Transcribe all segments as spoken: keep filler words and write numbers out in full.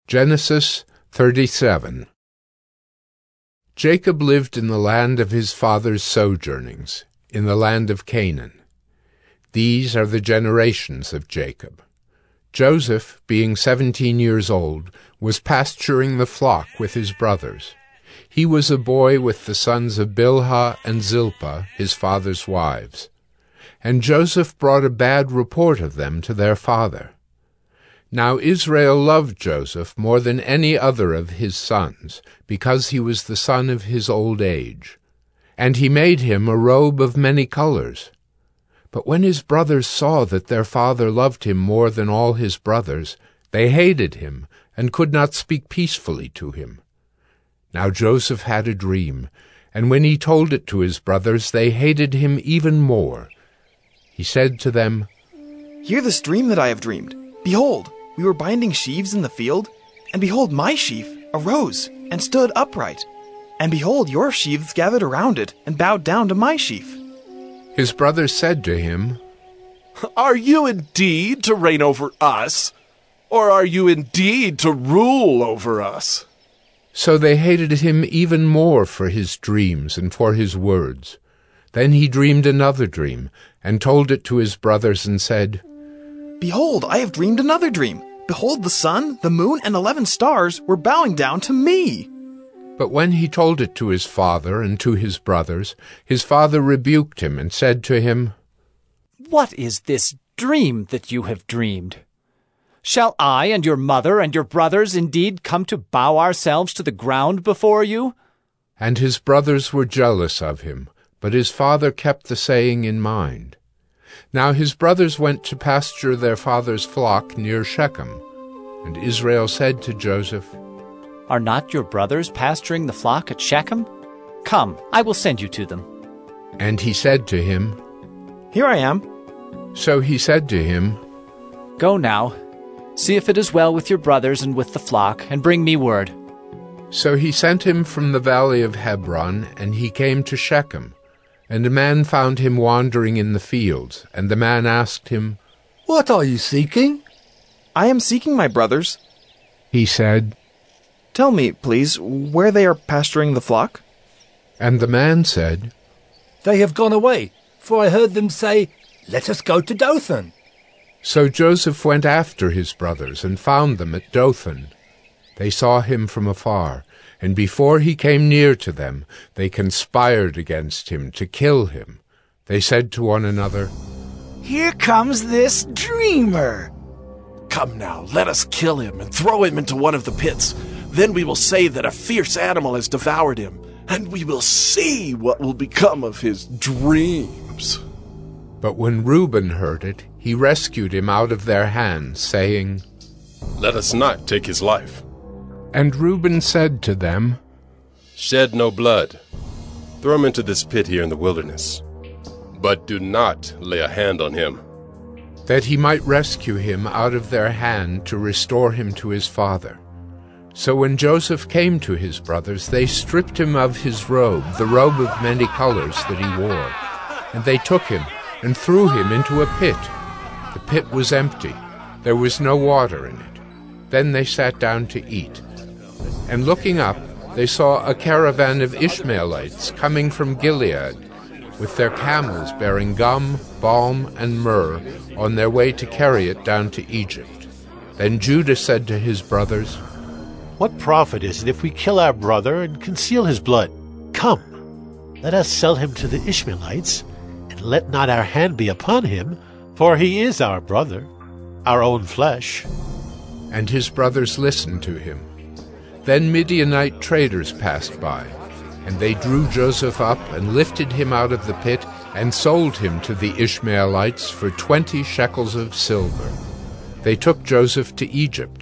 Genesis thirty-seven. Jacob lived in the land of his father's sojournings, in the land of Canaan. These are the generations of Jacob. Joseph, being seventeen years old, was pasturing the flock with his brothers. He was a boy with the sons of Bilhah and Zilpah, his father's wives. And Joseph brought a bad report of them to their father. Now Israel loved Joseph more than any other of his sons, because he was the son of his old age. And he made him a robe of many colors. But when his brothers saw that their father loved him more than all his brothers, they hated him, and could not speak peacefully to him. Now Joseph had a dream, and when he told it to his brothers, they hated him even more. He said to them, "Hear this dream that I have dreamed. Behold, we were binding sheaves in the field, and behold, my sheaf arose and stood upright. And behold, your sheaves gathered around it and bowed down to my sheaf." His brothers said to him, "Are you indeed to reign over us, or are you indeed to rule over us?" So they hated him even more for his dreams and for his words. Then he dreamed another dream, and told it to his brothers, and said, "Behold, I have dreamed another dream. Behold, the sun, the moon, and eleven stars were bowing down to me." But when he told it to his father and to his brothers, his father rebuked him and said to him, "What is this dream that you have dreamed? Shall I and your mother and your brothers indeed come to bow ourselves to the ground before you?" And his brothers were jealous of him, but his father kept the saying in mind. Now his brothers went to pasture their father's flock near Shechem. And Israel said to Joseph, "Are not your brothers pasturing the flock at Shechem? Come, I will send you to them." And he said to him, "Here I am." So he said to him, "Go now, see if it is well with your brothers and with the flock, and bring me word." So he sent him from the valley of Hebron, and he came to Shechem. And a man found him wandering in the fields, and the man asked him, "What are you seeking?" "I am seeking my brothers." He said, "Tell me, please, where they are pasturing the flock." And the man said, "They have gone away, for I heard them say, 'Let us go to Dothan.'" So Joseph went after his brothers, and found them at Dothan. They saw him from afar, and before he came near to them, they conspired against him to kill him. They said to one another, "Here comes this dreamer." Come now, let us kill him and throw him into one of the pits. Then we will say that a fierce animal has devoured him, and we will see what will become of his dreams." But when Reuben heard it, he rescued him out of their hands, saying, "Let us not take his life." And Reuben said to them, "Shed no blood. Throw him into this pit here in the wilderness. But do not lay a hand on him." that he might rescue him out of their hand to restore him to his father. So when Joseph came to his brothers, they stripped him of his robe, the robe of many colors that he wore. And they took him and threw him into a pit. The pit was empty. There was no water in it. Then they sat down to eat. And looking up, they saw a caravan of Ishmaelites coming from Gilead, with their camels bearing gum, balm, and myrrh, on their way to carry it down to Egypt. Then Judah said to his brothers, "What profit is it if we kill our brother and conceal his blood? Come, let us sell him to the Ishmaelites, and let not our hand be upon him, for he is our brother, our own flesh." And his brothers listened to him. Then Midianite traders passed by, and they drew Joseph up and lifted him out of the pit and sold him to the Ishmaelites for twenty shekels of silver. They took Joseph to Egypt.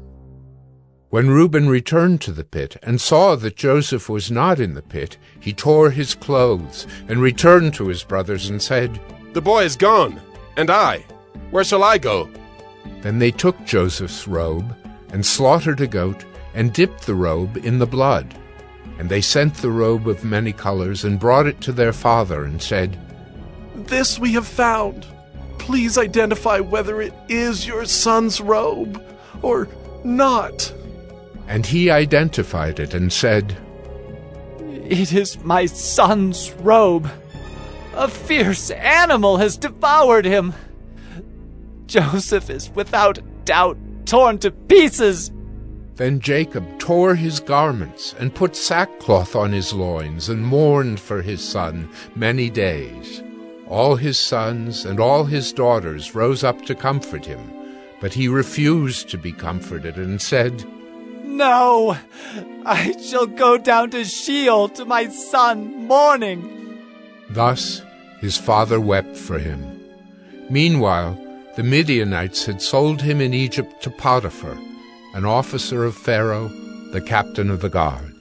When Reuben returned to the pit and saw that Joseph was not in the pit, he tore his clothes and returned to his brothers and said, "The boy is gone, and I, where shall I go?" Then they took Joseph's robe and slaughtered a goat and dipped the robe in the blood. And they sent the robe of many colors and brought it to their father and said, "This we have found. Please identify whether it is your son's robe or not." And he identified it and said, "It is my son's robe. A fierce animal has devoured him. Joseph is without doubt torn to pieces." Then Jacob tore his garments and put sackcloth on his loins and mourned for his son many days. All his sons and all his daughters rose up to comfort him, but he refused to be comforted and said, "No, I shall go down to Sheol to my son mourning." Thus his father wept for him. Meanwhile, the Midianites had sold him in Egypt to Potiphar, an officer of Pharaoh, the captain of the guard.